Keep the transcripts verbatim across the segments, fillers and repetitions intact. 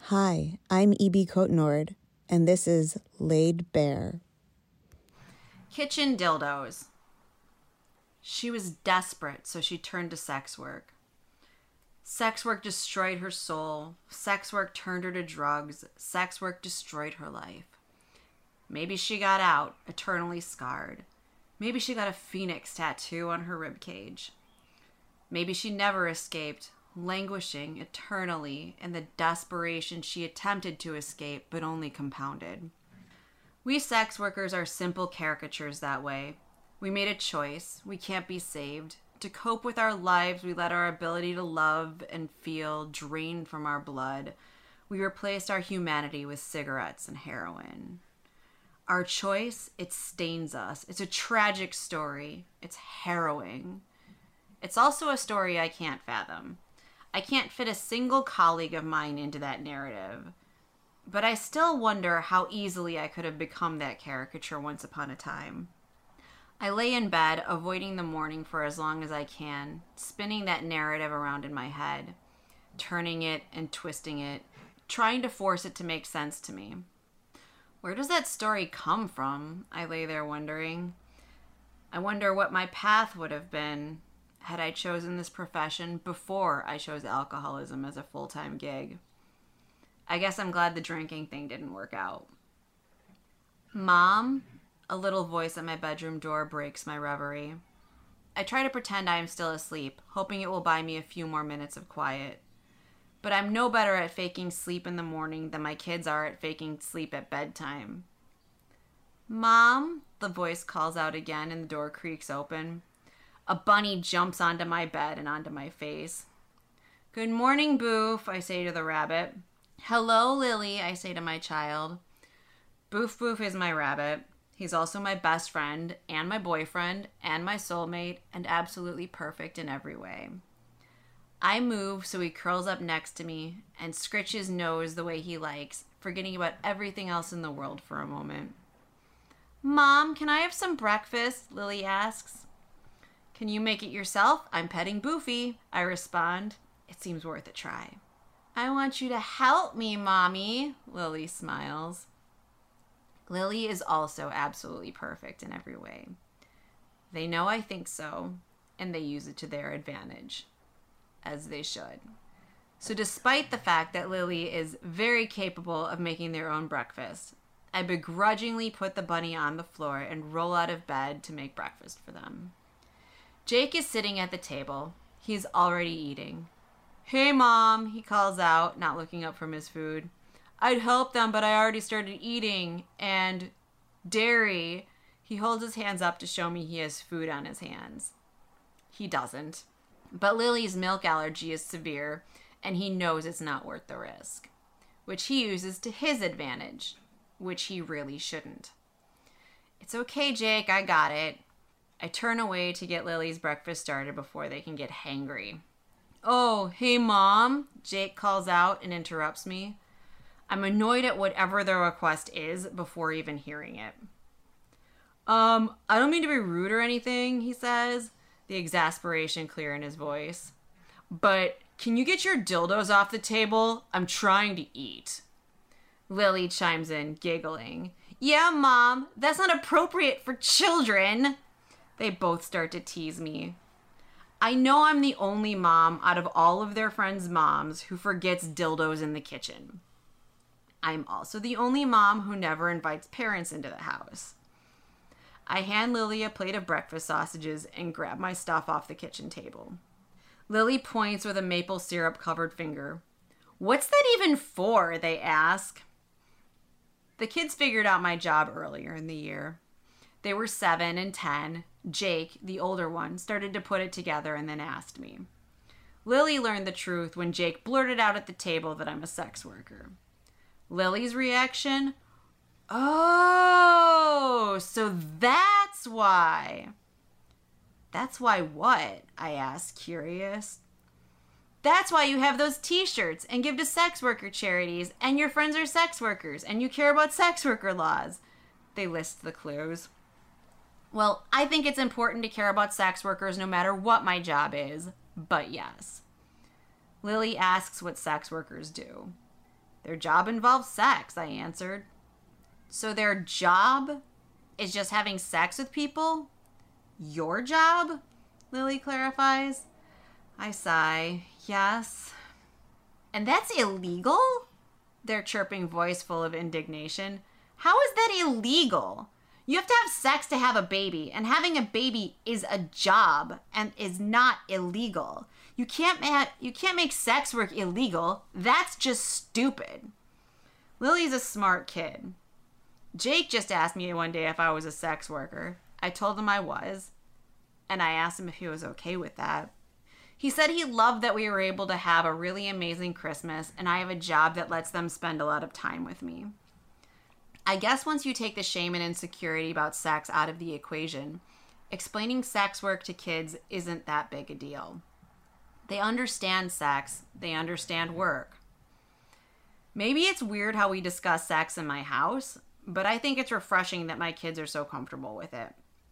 Hi, I'm E B. Cotenord, and this is Laid Bare. Kitchen dildos. She was desperate, so she turned to sex work. Sex work destroyed her soul. Sex work turned her to drugs. Sex work destroyed her life. Maybe she got out, eternally scarred. Maybe she got a phoenix tattoo on her ribcage. Maybe she never escaped, languishing eternally in the desperation she attempted to escape but only compounded. We sex workers are simple caricatures that way. We made a choice. We can't be saved. To cope with our lives, we let our ability to love and feel drain from our blood. We replaced our humanity with cigarettes and heroin. Our choice, it stains us. It's a tragic story. It's harrowing. It's also a story I can't fathom. I can't fit a single colleague of mine into that narrative. But I still wonder how easily I could have become that caricature once upon a time. I lay in bed, avoiding the morning for as long as I can, spinning that narrative around in my head, turning it and twisting it, trying to force it to make sense to me. Where does that story come from? I lay there wondering. I wonder what my path would have been had I chosen this profession before I chose alcoholism as a full-time gig. I guess I'm glad the drinking thing didn't work out. Mom? A little voice at my bedroom door breaks my reverie. I try to pretend I am still asleep, hoping it will buy me a few more minutes of quiet. But I'm no better at faking sleep in the morning than my kids are at faking sleep at bedtime. Mom? The voice calls out again and the door creaks open. A bunny jumps onto my bed and onto my face. Good morning, Boof, I say to the rabbit. Hello, Lily, I say to my child. Boof Boof is my rabbit. He's also my best friend and my boyfriend and my soulmate and absolutely perfect in every way. I move so he curls up next to me and scritches his nose the way he likes, forgetting about everything else in the world for a moment. Mom, can I have some breakfast? Lily asks. Can you make it yourself? I'm petting Boofy, I respond. It seems worth a try. I want you to help me, Mommy, Lily smiles. Lily is also absolutely perfect in every way. They know I think so, and they use it to their advantage, as they should. So despite the fact that Lily is very capable of making their own breakfast, I begrudgingly put the bunny on the floor and roll out of bed to make breakfast for them. Jake is sitting at the table. He's already eating. Hey, Mom, he calls out, not looking up from his food. I'd help them, but I already started eating. And dairy. He holds his hands up to show me he has food on his hands. He doesn't. But Lily's milk allergy is severe, and he knows it's not worth the risk, which he uses to his advantage, which he really shouldn't. It's okay, Jake, I got it. I turn away to get Lily's breakfast started before they can get hangry. Oh, hey, Mom, Jake calls out and interrupts me. I'm annoyed at whatever the request is before even hearing it. Um, I don't mean to be rude or anything, he says, the exasperation clear in his voice. But can you get your dildos off the table? I'm trying to eat. Lily chimes in, giggling. Yeah, Mom, that's not appropriate for children. They both start to tease me. I know I'm the only mom out of all of their friends' moms who forgets dildos in the kitchen. I'm also the only mom who never invites parents into the house. I hand Lily a plate of breakfast sausages and grab my stuff off the kitchen table. Lily points with a maple syrup-covered finger. What's that even for? They ask. The kids figured out my job earlier in the year. They were seven and ten. Jake, the older one, started to put it together and then asked me. Lily learned the truth when Jake blurted out at the table that I'm a sex worker. Lily's reaction? Oh, so that's why. That's why what? I asked, curious. That's why you have those t-shirts and give to sex worker charities and your friends are sex workers and you care about sex worker laws. They list the clues. Well, I think it's important to care about sex workers no matter what my job is, but yes. Lily asks what sex workers do. Their job involves sex, I answered. So their job is just having sex with people? Your job? Lily clarifies. I sigh. Yes. And that's illegal? Their chirping voice full of indignation. How is that illegal? You have to have sex to have a baby, and having a baby is a job and is not illegal. You can't ma- you can't make sex work illegal. That's just stupid. Lily's a smart kid. Jake just asked me one day if I was a sex worker. I told him I was, and I asked him if he was okay with that. He said he loved that we were able to have a really amazing Christmas, and I have a job that lets them spend a lot of time with me. I guess once you take the shame and insecurity about sex out of the equation, explaining sex work to kids isn't that big a deal. They understand sex. They understand work. Maybe it's weird how we discuss sex in my house, but I think it's refreshing that my kids are so comfortable with it.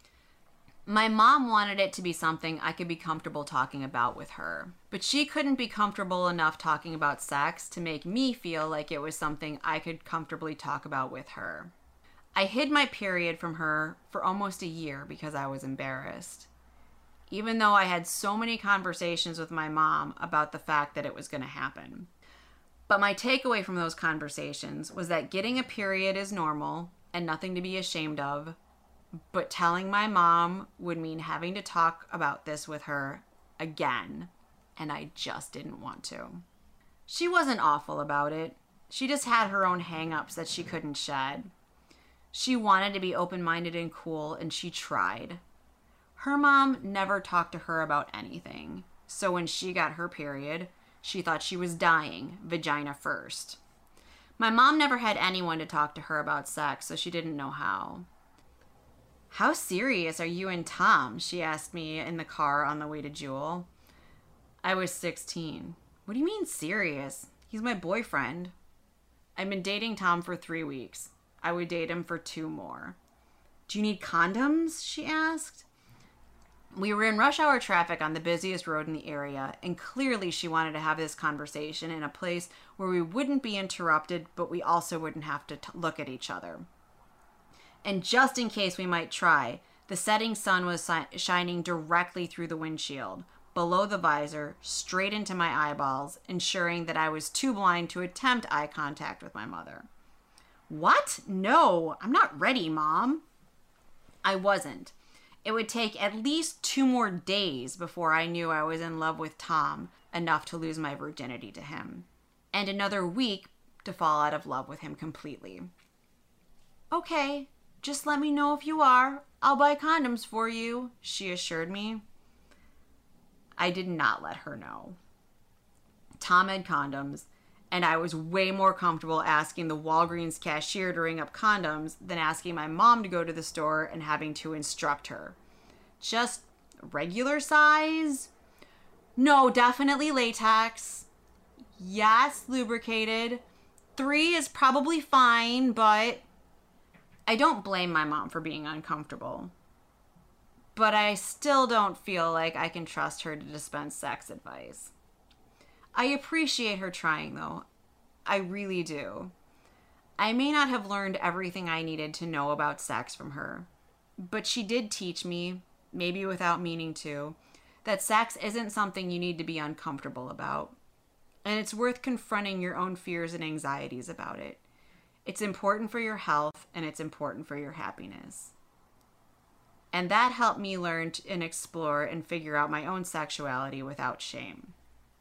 My mom wanted it to be something I could be comfortable talking about with her, but she couldn't be comfortable enough talking about sex to make me feel like it was something I could comfortably talk about with her. I hid my period from her for almost a year because I was embarrassed, even though I had so many conversations with my mom about the fact that it was going to happen. But my takeaway from those conversations was that getting a period is normal and nothing to be ashamed of, but telling my mom would mean having to talk about this with her again, and I just didn't want to. She wasn't awful about it. She just had her own hang-ups that she couldn't shed. She wanted to be open-minded and cool, and she tried. Her mom never talked to her about anything, so when she got her period, she thought she was dying, vagina first. My mom never had anyone to talk to her about sex, so she didn't know how. How serious are you and Tom? She asked me in the car on the way to Jewel. I was sixteen. What do you mean serious? He's my boyfriend. I've been dating Tom for three weeks. I would date him for two more. Do you need condoms? She asked. We were in rush hour traffic on the busiest road in the area, and clearly she wanted to have this conversation in a place where we wouldn't be interrupted, but we also wouldn't have to t- look at each other. And just in case we might try, the setting sun was si- shining directly through the windshield, below the visor, straight into my eyeballs, ensuring that I was too blind to attempt eye contact with my mother. What? No, I'm not ready, Mom. I wasn't. It would take at least two more days before I knew I was in love with Tom enough to lose my virginity to him, and another week to fall out of love with him completely. Okay. Just let me know if you are. I'll buy condoms for you, she assured me. I did not let her know. Tom had condoms, and I was way more comfortable asking the Walgreens cashier to ring up condoms than asking my mom to go to the store and having to instruct her. Just regular size? No, definitely latex. Yes, lubricated. Three is probably fine, but... I don't blame my mom for being uncomfortable, but I still don't feel like I can trust her to dispense sex advice. I appreciate her trying, though. I really do. I may not have learned everything I needed to know about sex from her, but she did teach me, maybe without meaning to, that sex isn't something you need to be uncomfortable about, and it's worth confronting your own fears and anxieties about it. It's important for your health, and it's important for your happiness. And that helped me learn and explore and figure out my own sexuality without shame.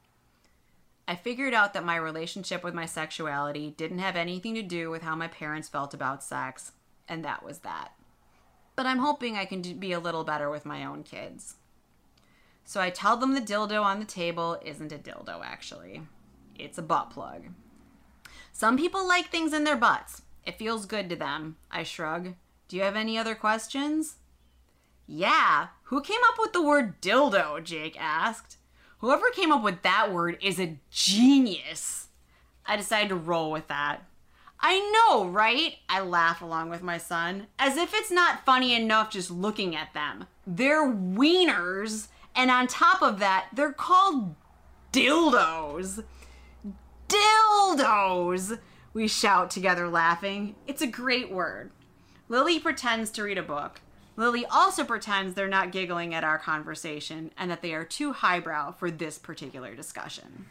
I figured out that my relationship with my sexuality didn't have anything to do with how my parents felt about sex, and that was that. But I'm hoping I can be a little better with my own kids. So I tell them the dildo on the table isn't a dildo, actually. It's a butt plug. Some people like things in their butts. It feels good to them. I shrug. Do you have any other questions? Yeah. Who came up with the word dildo? Jake asked. Whoever came up with that word is a genius. I decided to roll with that. I know, right? I laugh along with my son, as if it's not funny enough just looking at them. They're wieners, and on top of that, they're called dildos. Dildos! We shout together, laughing. It's a great word. Lily pretends to read a book. Lily also pretends they're not giggling at our conversation and that they are too highbrow for this particular discussion.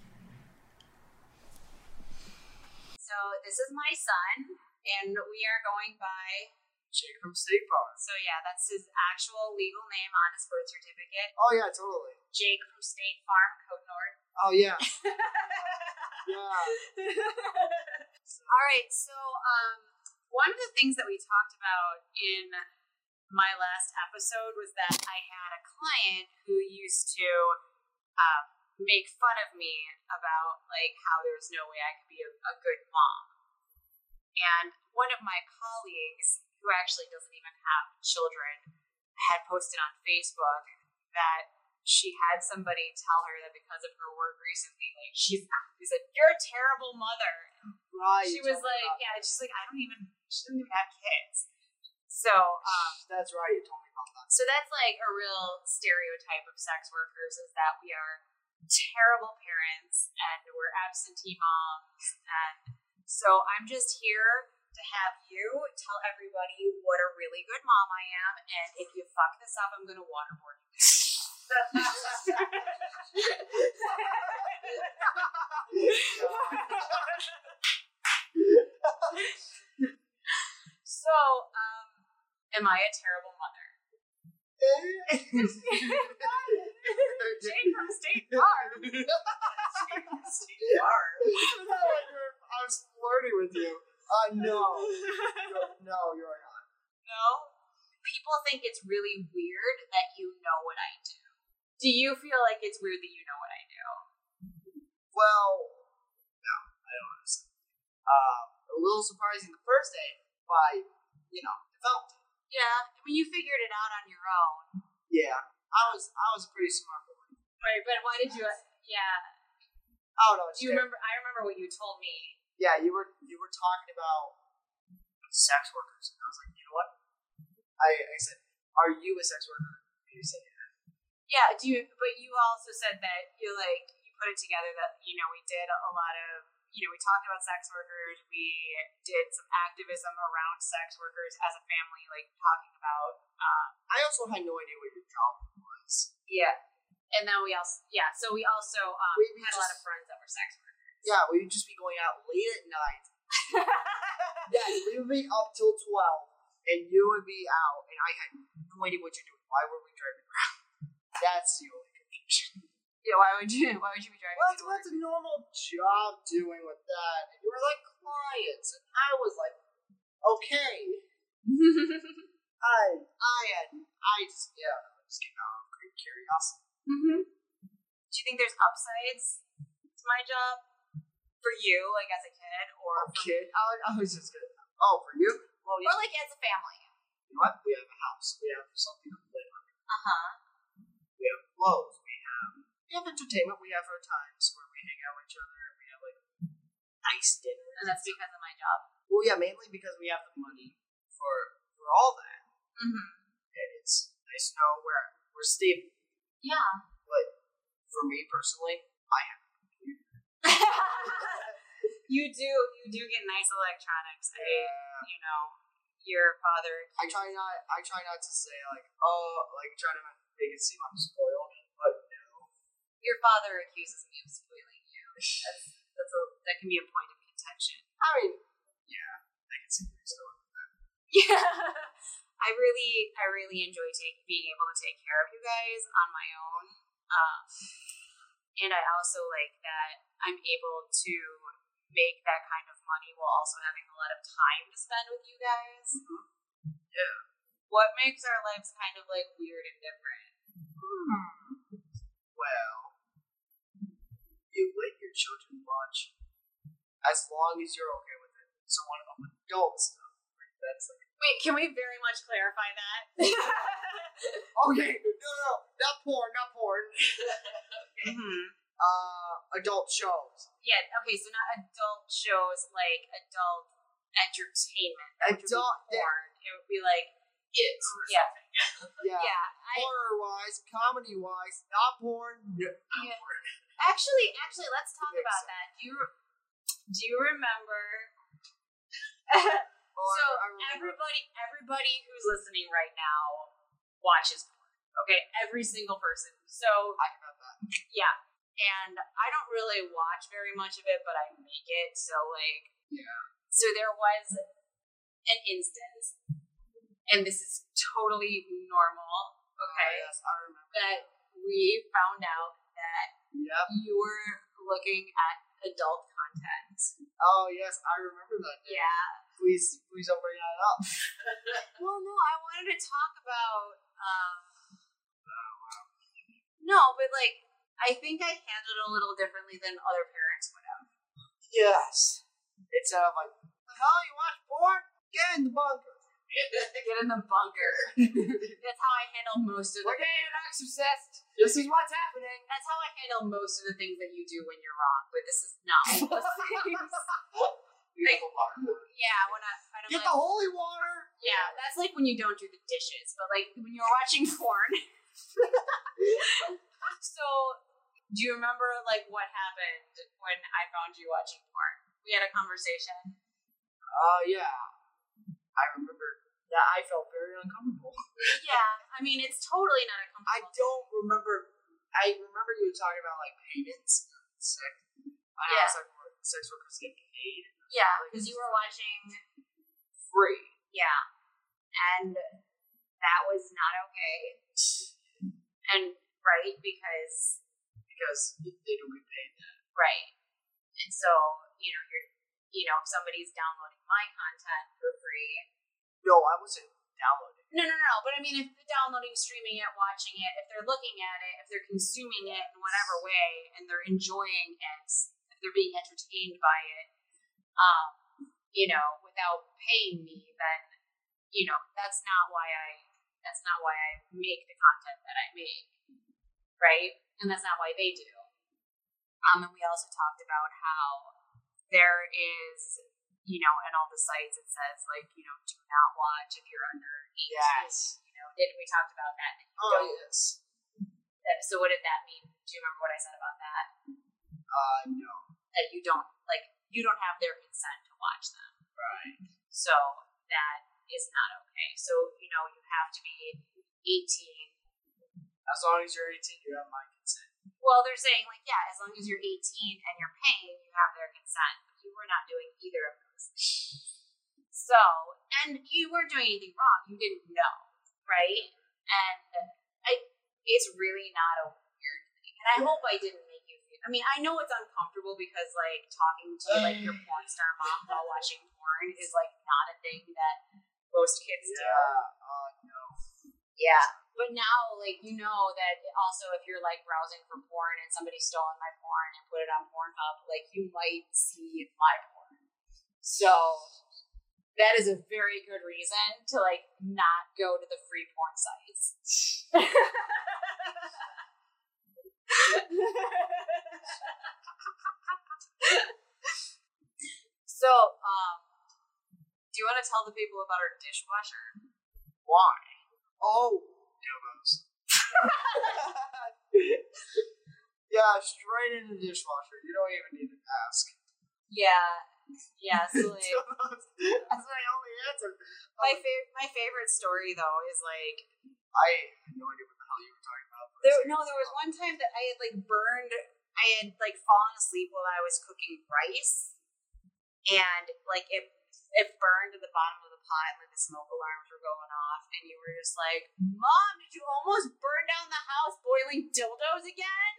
So, this is my son, and we are going by Jake from State Farm. So yeah, that's his actual legal name on his birth certificate. Oh yeah, totally. Jake from State Farm, Cote Nord. Oh yeah. Yeah. All right, so um, one of the things that we talked about in my last episode was that I had a client who used to um, make fun of me about like how there was no way I could be a, a good mom. And one of my colleagues, who actually doesn't even have children, had posted on Facebook that she had somebody tell her that because of her work recently, like she's, she said, "You're a terrible mother." Right. She was like, yeah, she's like, I don't even, she doesn't even have kids. So, um, that's right. You told me about that. So that's like a real stereotype of sex workers, is that we are terrible parents and we're absentee moms. And so I'm just here to have you tell everybody what a really good mom I am, and if you fuck this up, I'm gonna waterboard you. So, um, am I a terrible mother? Jake from State Farm. Jake from State Farm. I was flirting with you. Uh, no. No, you're not. No? People think it's really weird that you know what I do. Do you feel like it's weird that you know what I do? Well, no, I don't understand. Uh, a little surprising the first day, but, you know, developed it. Yeah, I mean, you figured it out on your own. Yeah, I was I was a pretty smart boy. Right, but why did you, yeah. I don't know. Do you remember, I remember what you told me. Yeah, you were you were talking about sex workers, and I was like, you know what? I, I said, are you a sex worker? And you said, yeah. Yeah, do you, but you also said that you like, you put it together that, you know, we did a lot of, you know, we talked about sex workers, we did some activism around sex workers as a family, like talking about, um, I also had no idea what your job was. Yeah. And then we also, yeah, so we also um, we, we had just, a lot of friends that were sex workers. Yeah, we would just be going out late at night. Yes, we would be up till twelve, and you would be out, and I had no idea what you're doing. Why were we driving around? That's the only confusion. Yeah, why would you, why would you be driving What's, to work? what's a normal job doing with that? And you were like clients, and I was like, okay. I, I had, I just, yeah, I just came out of great curiosity. Mm-hmm. Do you think there's upsides to my job? For you, like as a kid, or a kid? I, I was just gonna. Oh, for you? Well, or like as a family. You know what? We have a house. We have something to live in. Uh huh. We have clothes. We have we have entertainment. We have our times where we hang out with each other. We have like nice dinners. And that's because of my job. Well, yeah, mainly because we have the money for for all that. Mm-hmm. And it's nice to know we're we're stable. Yeah. But for me personally, I have. You do, you do get nice electronics. I, you know, your father. I try not. I try not to say like, oh, like try to make it seem I'm spoiled, but no. Your father accuses me of spoiling you. That's that's a that can be a point of contention. I mean, yeah, I can see where you're going with that. Yeah, I really, I really enjoy take, being able to take care of you guys on my own. Um, and I also like that I'm able to make that kind of money while also having a lot of time to spend with you guys. Mm-hmm. Yeah. What makes our lives kind of like weird and different? Hmm. Well, you let your children watch as long as you're okay with it. So one of them adult stuff. Like that's like. Wait, can we very much clarify that? Okay, no, no, not porn, not porn. Okay. Mm-hmm. Uh, adult shows. Yeah, okay, so not adult shows, like adult entertainment. Adult porn. It would be like it. Yeah. Yeah. Yeah. I, Horror wise, comedy wise, not porn. No, not yeah. porn. Actually, actually, let's talk Makes about sense. that. Do you do you remember? Or so I remember- everybody, everybody who's listening right now watches porn. Okay, every single person. So I got that. yeah, and I don't really watch very much of it, but I make it. So like, Yeah. so there was an instance, and this is totally normal. Okay, Oh, yes, I remember. that we found out that Yep. you were looking at adult content. Oh, yes, I remember that day. Yeah. Please, please don't bring that up. Well, no, I wanted to talk about. Um, no, but like, I think I handled it a little differently than other parents would have. Yes. Instead of like, the hell, you watch porn? Get in the bunker. Get in the bunker. That's how I handle most of the. We're getting an exorcist. This is what's happening. That's how I handle most of the things that you do when you're wrong. But this is not one of those things. Beautiful water. Yeah, when I, I don't Get like. the holy water. Yeah, that's like when you don't do the dishes. But like when you're watching porn. So, do you remember like what happened when I found you watching porn? We had a conversation. Oh, yeah. I remember that I felt very uncomfortable. Yeah, I mean it's totally not a I comfortable. don't remember. I remember you talking about like payments. Sex. I know Yeah. sex, work, sex workers get paid. Yeah, because you were watching. Free. Yeah, and that was not okay. And right because Because they don't get paid then. right, and so you know you're you know if somebody's downloading my content for free. No, I wasn't downloading. No, no, no. But I mean, if they're downloading, streaming it, watching it, if they're looking at it, if they're consuming it in whatever way, and they're enjoying it, if they're being entertained by it, um, you know, without paying me, then you know that's not why I that's not why I make the content that I make, right? And that's not why they do. Um, and we also talked about how there is. You know, and all the sites it says like, you know, do not watch if you're under eighteen. Yes. You know, did we talked about that? that you Oh, don't- yes. that- So what did that mean? Do you remember what I said about that? Uh, no. That you don't like you don't have their consent to watch them. Right. So that is not okay. So, you know, you have to be eighteen. As long as you're eighteen, you have my consent. Well, they're saying like, yeah, as long as you're eighteen and you're paying, you have their consent. But you were not doing either of those things. So, and you weren't doing anything wrong. You didn't know, right? And I, it's really not a weird thing. And I hope I didn't make you feel. I mean, I know it's uncomfortable because like talking to like your porn star mom while watching porn is like not a thing that most kids do. Yeah. Uh, no. Yeah. But now, like, you know that also if you're, like, browsing for porn and somebody's stolen my porn and put it on Pornhub, like, you might see my porn. So, that is a very good reason to, like, not go to the free porn sites. So, um, do you want to tell the people about our dishwasher? Why? Oh, dildos. Yeah, straight in the dishwasher. You don't even need to ask. Yeah. Yeah, so, like... Dildos. That's my only answer. My fa- my favorite story though is like I had no idea what the hell you were talking about. there no there was one time that I had like burned I had like fallen asleep while I was cooking rice and like it it burned to the bottom of the pot and like the smoke alarms were going off and you were just like, Mom, did you almost burn down the house boiling dildos again?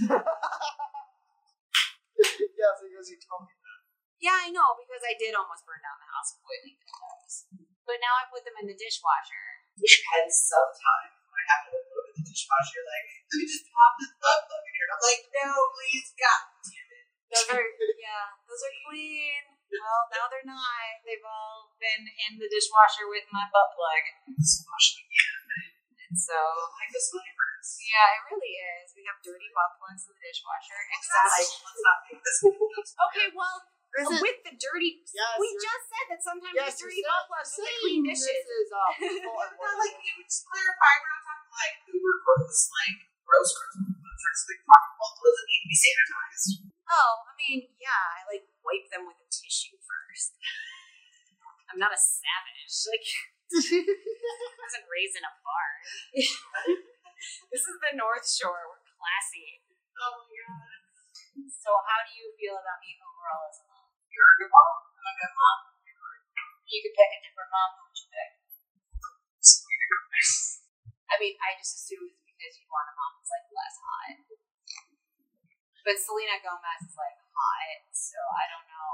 Yeah, because you told me that. Yeah, I know, because I did almost burn down the house boiling dildos. But now I put them in the dishwasher. And sometimes when I have to look at the dishwasher, like, let me just pop this up look in here. I'm like, no, please, God damn it. Those are, yeah, those are clean. Well, now they're not. They've all been in the dishwasher with my butt plug. Dishwasher again. And so, Like the slavers. yeah, it really is. We have dirty butt plugs in the dishwasher. Except, Let's not make this. okay, well, This is, with the dirty, Yes, we you're- just said that sometimes yes, there's dirty you're butt plugs with the clean dishes. This is, uh, before We're not like, you just clarify, we're not talking like Uber cordless, like gross, gross. first thing. Well, does it need to be sanitized? Oh, I mean, yeah, I like wipe them with a tissue first. I'm not a savage. Like, I wasn't raised in a barn. This is the North Shore. We're classy. Oh my god. So, how do you feel about me overall as a mom? You're a good mom. I'm a good mom. You could pick a different mom. Who would you pick? I mean, I just assume it's because you want a mom that's like less hot. But Selena Gomez is like hot, so I don't know.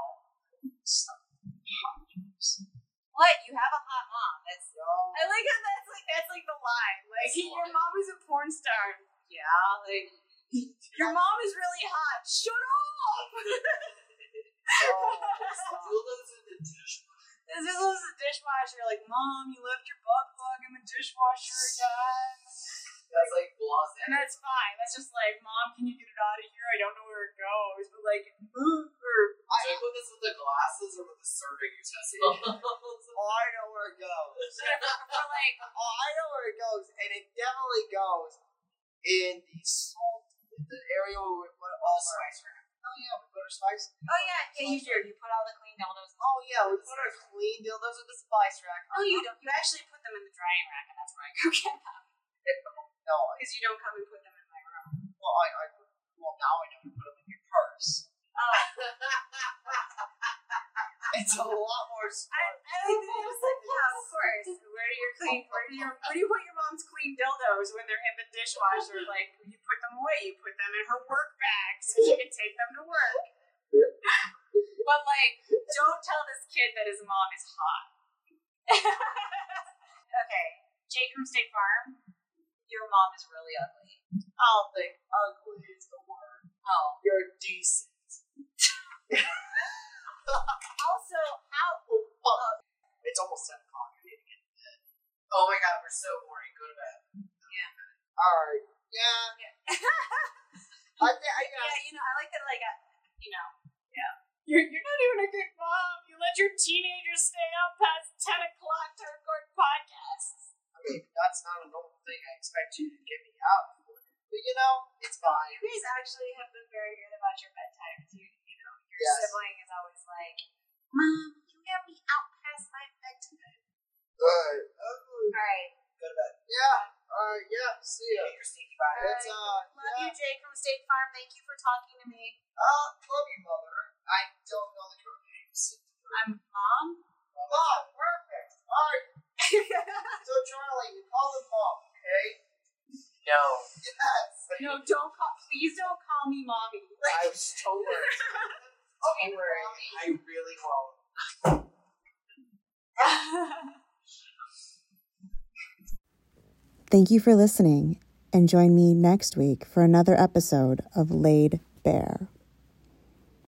What? You have a hot mom. That's No. I like how that's like that's like the line. Like your mom is a porn star. Yeah, like your mom is really hot. Shut up. Dildos in the dishwasher. This is the dishwasher. Like, Mom, you left your butt plug in the dishwasher again. That's like blase. And that's fine. That's just like, Mom, can you get it out of here? I don't know where it goes. But like, move or I I put this with the glasses or with the serving utensils. Oh, I know where it goes. or like, Oh, I know where it goes, and it definitely goes in the salt, the area where we put all the spice rack. Oh yeah, we put our spice. oh yeah, yeah, you do. You put all the clean dildos. In Oh yeah, we put our clean dildos in the spice rack. No, you don't. You actually put them in the drying rack, and that's where I go get them. No, I, Because you don't come and put them in my room. well, I, I, well, now I know you put them in your purse. Oh. It's a lot more I, smart. I think it was like, yeah, of course. Where do your clean? Where do your? Where do you put your mom's clean dildos when they're in the dishwasher? Like you put them away. You put them in her work bag so she can take them to work. But like, don't tell this kid that his mom is hot. Okay, Jake from State Farm. Your mom is really ugly. I don't think ugly is the word. Oh. You're decent. Also, how? Oh, it's almost ten o'clock. I need to get to bed. Oh my god, we're so boring. Go to bed. Yeah. Alright. Yeah. Yeah. I think I got. Yeah, you know, I like that. Like, uh, you know. Yeah. You're you're not even a good mom. You let your teenagers stay up past ten o'clock to record podcasts. I mean, that's not a normal thing I expect you to get me out for. But you know, it's fine. You guys actually have been very good about your bedtimes. You, you know, your Yes. sibling is always like, Mom, you got me out past my bedtime. Good. Ugly. Alright. Go to bed. Yeah. Alright, yeah. See ya. You're sneaky about it. It's, uh, Love yeah. you, Jake from State Farm. Thank you for talking to me. Uh, love you, mother. I don't know the correct names. I'm Mom. Mom, perfect. Alright. So, Charlie, you call them mom, okay? No. Yes. No, don't call. Please don't call me mommy. I was totally. Okay, Don't worry. mommy. I really won't. Thank you for listening, and join me next week for another episode of Laid Bare.